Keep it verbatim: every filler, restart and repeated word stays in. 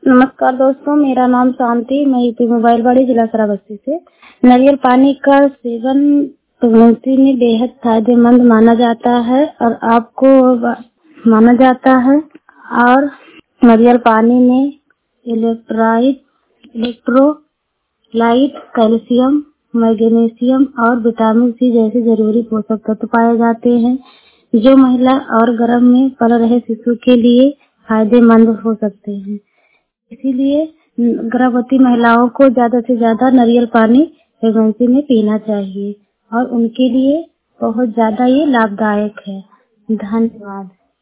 नमस्कार दोस्तों, मेरा नाम शांति, मैं यूपी मोबाइल वाड़ी जिला श्रावस्ती से। नारियल पानी का सेवन प्रेगनेंसी में बेहद फायदेमंद माना जाता है और आपको माना जाता है। और नारियल पानी में इलेक्ट्राइट इलेक्ट्रोलाइट, कैल्शियम, मैग्नीशियम और विटामिन सी जैसे जरूरी पोषक तत्व पाए जाते हैं, जो महिला और गर्भ में पल रहे शिशु के लिए फायदेमंद हो सकते हैं। इसीलिए गर्भवती महिलाओं को ज्यादा से ज्यादा नारियल पानी प्रेगनेंसी में पीना चाहिए और उनके लिए बहुत ज्यादा ये लाभदायक है। धन्यवाद।